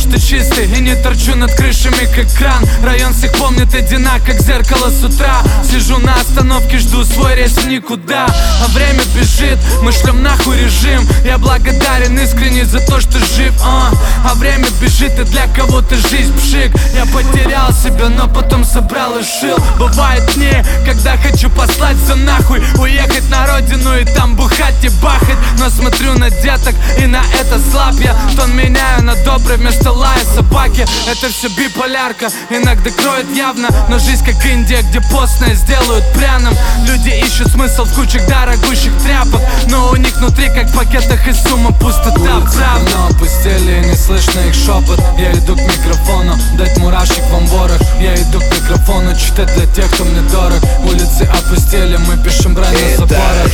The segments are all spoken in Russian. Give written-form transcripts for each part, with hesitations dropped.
что чистый и не торчу над крышами, как кран. Район всех помнит одинаково, как зеркало с утра. Сижу на остановке, жду свой рейс в никуда. А время бежит, мы шлем нахуй режим. Я благодарен искренне за то, что жив. А время бежит, и для кого-то жизнь пшик. Я потерял себя, но потом собрал и шил. Бывает дни, когда хочу послать все нахуй, уехать на родину и там бухать и бахать. Но смотрю на деток и на это слаб я. Тон меняю на добрый вместо лая собаки. Это все биполярка, иногда кроет явно. Но жизнь как Индия, где постное сделают пряным. Люди ищут смысл в кучах дорогущих тряпок, но у них внутри, как в пакетах из сумма, пустота, правда. Но опустели, не слышно их шепот. Я иду к микрофону, дать мурашек вам ворох. Я иду к микрофону, читать для тех, кто мне дорог. Улицы опустели, мы пишем брань на заборах.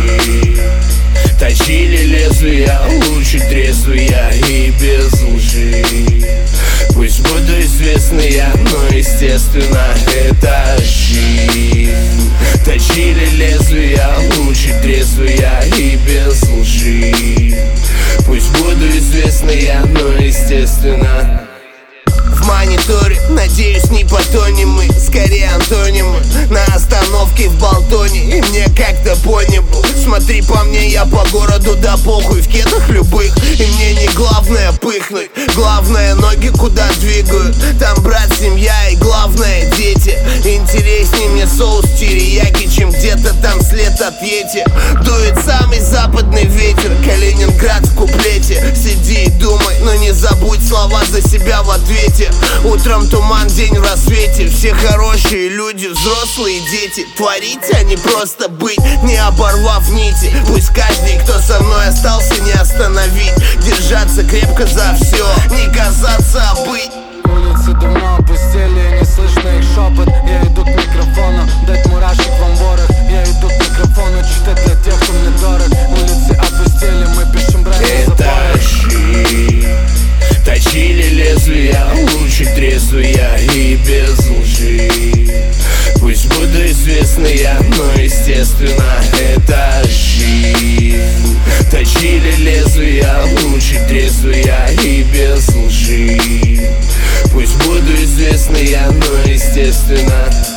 Точили лезвия, лучи трезвые и без лжи. Пусть буду известный я, но естественно это жизнь. Точили лезвия, лучи трезвые и без лжи. Пусть буду известный я, но естественно. В мониторе, надеюсь, не потонем мы, скорее антонимы. На остановке в Болтоне, и мне как-то по небу. Смотри по мне, я по городу, да похуй, в кедах любых. И мне не главное пыхнуть, главное ноги куда двигают. Там брат, семья и главное дети. Интереснее мне соус терияки, чем где-то там след от Йети. Дует самый западный ветер, Калининград в куплете. Сиди и думай, но не забудь слова за себя в ответе. Утром туман, день в рассвете. Все хорошие люди, взрослые дети. Творить, а не просто быть, не оборвав нити. Пусть каждый, кто со мной остался, не остановить. Держаться крепко за все, не казаться, а быть. Улицы давно опустели, не слышно их шепот. Я иду к микрофону, дать мурашек вам ворох. Я иду к микрофону, читать для тех, кто мне дорог. Улицы опустели, мы пишем брань на заборах. Точили лезвия, лучи трезвые и без лжи. Пусть буду известный я, но естественно это жизнь. Точили лезвия, лучи трезвые и без лжи. Пусть буду известный я, но естественно